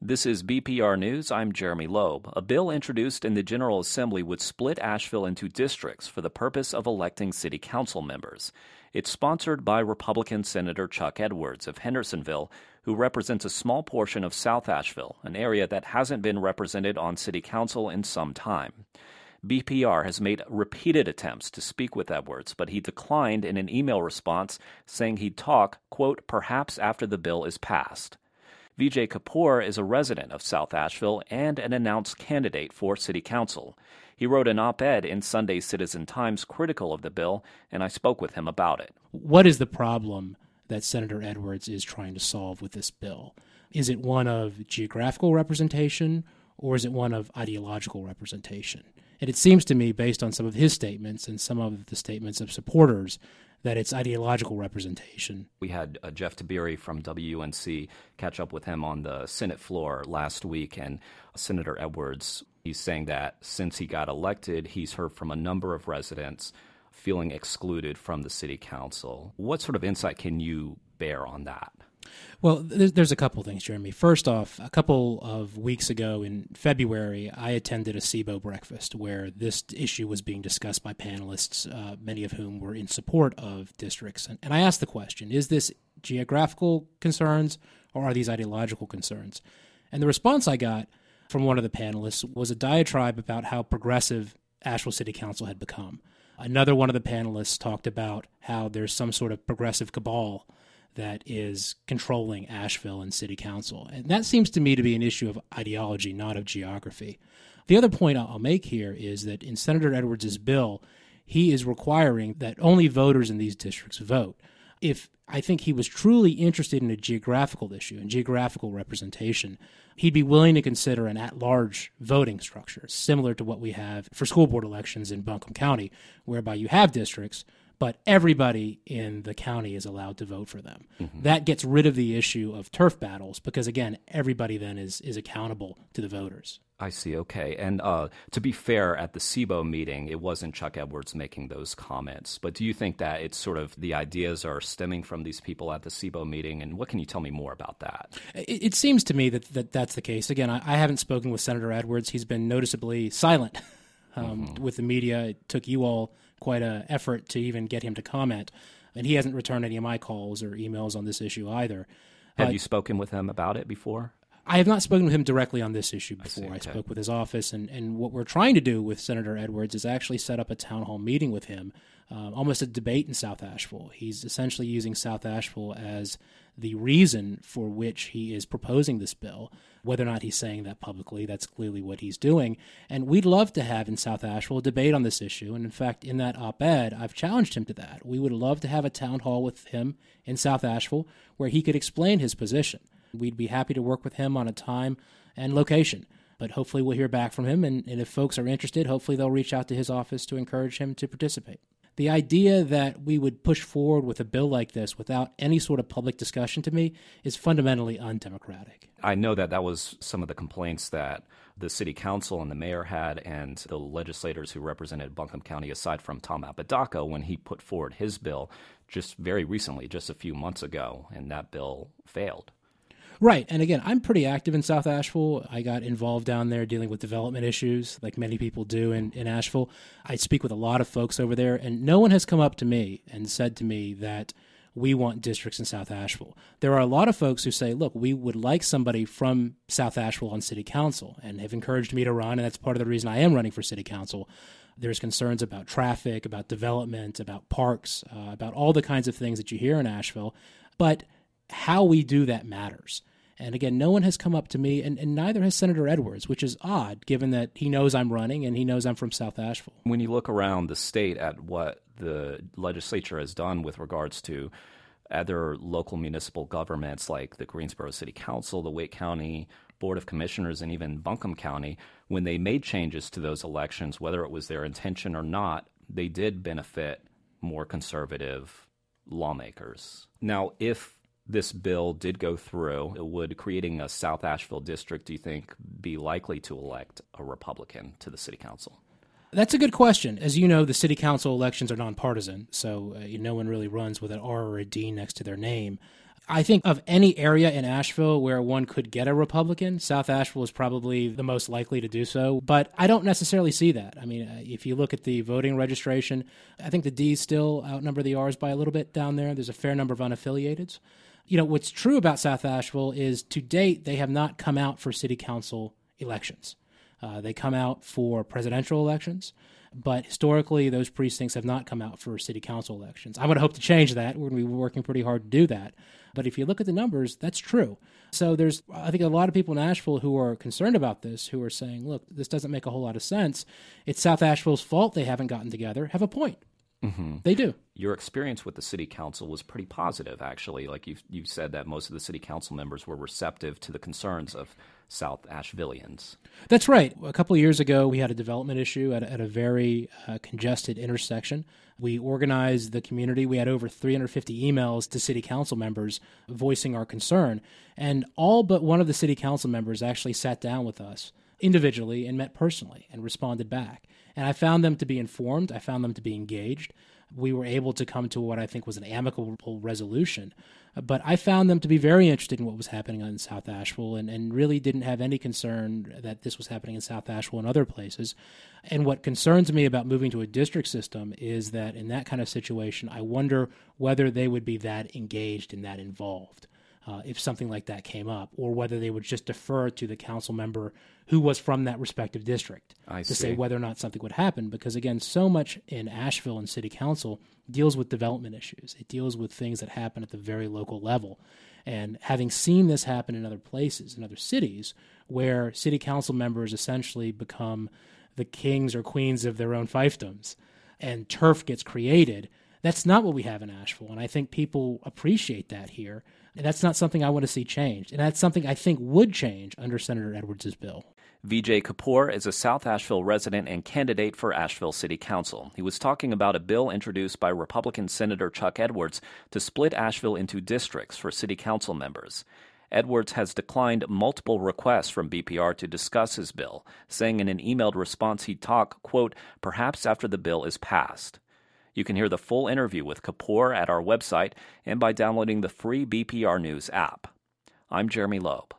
This is BPR News. I'm Jeremy Loeb. A bill introduced in the General Assembly would split Asheville into districts for the purpose of electing city council members. It's sponsored by Republican Senator Chuck Edwards of Hendersonville, who represents a small portion of South Asheville, an area that hasn't been represented on city council in some time. BPR has made repeated attempts to speak with Edwards, but he declined in an email response saying he'd talk, quote, perhaps after the bill is passed. Vijay Kapoor is a resident of South Asheville and an announced candidate for city council. He wrote an op-ed in Sunday's Citizen Times critical of the bill, and I spoke with him about it. What is the problem that Senator Edwards is trying to solve with this bill? Is it one of geographical representation, or is it one of ideological representation? And it seems to me, based on some of his statements and some of the statements of supporters, that it's ideological representation. We had Jeff Tiberi from WUNC catch up with him on the Senate floor last week, and Senator Edwards, he's saying that since he got elected, he's heard from a number of residents feeling excluded from the city council. What sort of insight can you bear on that? Well, there's a couple things, Jeremy. First off, a couple of weeks ago in February, I attended a SIBO breakfast where this issue was being discussed by panelists, many of whom were in support of districts. And I asked the question, is this geographical concerns or are these ideological concerns? And the response I got from one of the panelists was a diatribe about how progressive Asheville City Council had become. Another one of the panelists talked about how there's some sort of progressive cabal that is controlling Asheville and city council. And that seems to me to be an issue of ideology, not of geography. The other point I'll make here is that in Senator Edwards' bill, he is requiring that only voters in these districts vote. If I think he was truly interested in a geographical issue and geographical representation, he'd be willing to consider an at-large voting structure, similar to what we have for school board elections in Buncombe County, whereby you have districts, but everybody in the county is allowed to vote for them. Mm-hmm. That gets rid of the issue of turf battles because, again, everybody then is accountable to the voters. I see. Okay. And to be fair, at the SIBO meeting, it wasn't Chuck Edwards making those comments. But do you think that it's sort of the ideas are stemming from these people at the SIBO meeting? And what can you tell me more about that? It seems to me that that's the case. Again, I haven't spoken with Senator Edwards. He's been noticeably silent with the media. It took you all quite an effort to even get him to comment. And he hasn't returned any of my calls or emails on this issue either. Have you spoken with him about it before? I have not spoken with him directly on this issue before. I spoke with his office, and what we're trying to do with Senator Edwards is actually set up a town hall meeting with him, almost a debate in South Asheville. He's essentially using South Asheville as the reason for which he is proposing this bill. Whether or not he's saying that publicly, that's clearly what he's doing. And we'd love to have in South Asheville a debate on this issue. And in fact, in that op-ed, I've challenged him to that. We would love to have a town hall with him in South Asheville where he could explain his position. We'd be happy to work with him on a time and location. But hopefully we'll hear back from him, and if folks are interested, hopefully they'll reach out to his office to encourage him to participate. The idea that we would push forward with a bill like this without any sort of public discussion, to me, is fundamentally undemocratic. I know that was some of the complaints that the city council and the mayor had, and the legislators who represented Buncombe County, aside from Tom Apodaca, when he put forward his bill just very recently, just a few months ago, and that bill failed. Right. And again, I'm pretty active in South Asheville. I got involved down there dealing with development issues like many people do in Asheville. I speak with a lot of folks over there, and no one has come up to me and said to me that we want districts in South Asheville. There are a lot of folks who say, look, we would like somebody from South Asheville on city council, and have encouraged me to run, and that's part of the reason I am running for city council. There's concerns about traffic, about development, about parks, about all the kinds of things that you hear in Asheville. But how we do that matters. And again, no one has come up to me, and neither has Senator Edwards, which is odd, given that he knows I'm running and he knows I'm from South Asheville. When you look around the state at what the legislature has done with regards to other local municipal governments like the Greensboro City Council, the Wake County Board of Commissioners, and even Buncombe County, when they made changes to those elections, whether it was their intention or not, they did benefit more conservative lawmakers. Now, if this bill did go through, would creating a South Asheville district, do you think, be likely to elect a Republican to the city council? That's a good question. As you know, the city council elections are nonpartisan, so no one really runs with an R or a D next to their name. I think of any area in Asheville where one could get a Republican, South Asheville is probably the most likely to do so. But I don't necessarily see that. I mean, if you look at the voting registration, I think the D's still outnumber the R's by a little bit down there. There's a fair number of unaffiliateds. You know, what's true about South Asheville is to date, they have not come out for city council elections. They come out for presidential elections. But historically, those precincts have not come out for city council elections. I'm going to hope to change that. We're going to be working pretty hard to do that. But if you look at the numbers, that's true. So there's, I think, a lot of people in Asheville who are concerned about this, who are saying, look, this doesn't make a whole lot of sense. It's South Asheville's fault they haven't gotten together. Have a point. Mm-hmm. They do. Your experience with the city council was pretty positive, actually. Like you said that most of the city council members were receptive to the concerns of South Ashevilleans. That's right. A couple of years ago, we had a development issue at a very congested intersection. We organized the community. We had over 350 emails to city council members voicing our concern. And all but one of the city council members actually sat down with us individually and met personally and responded back. And I found them to be informed. I found them to be engaged. We were able to come to what I think was an amicable resolution. But I found them to be very interested in what was happening in South Asheville and really didn't have any concern that this was happening in South Asheville and other places. And what concerns me about moving to a district system is that in that kind of situation, I wonder whether they would be that engaged and that involved if something like that came up, or whether they would just defer to the council member who was from that respective district to say whether or not something would happen. Because, again, so much in Asheville and city council deals with development issues. It deals with things that happen at the very local level. And having seen this happen in other places, in other cities, where city council members essentially become the kings or queens of their own fiefdoms and turf gets created, that's not what we have in Asheville. And I think people appreciate that here. And that's not something I want to see changed. And that's something I think would change under Senator Edwards' bill. Vijay Kapoor is a South Asheville resident and candidate for Asheville City Council. He was talking about a bill introduced by Republican Senator Chuck Edwards to split Asheville into districts for city council members. Edwards has declined multiple requests from BPR to discuss his bill, saying in an emailed response he'd talk, quote, perhaps after the bill is passed. You can hear the full interview with Kapoor at our website and by downloading the free BPR News app. I'm Jeremy Loeb.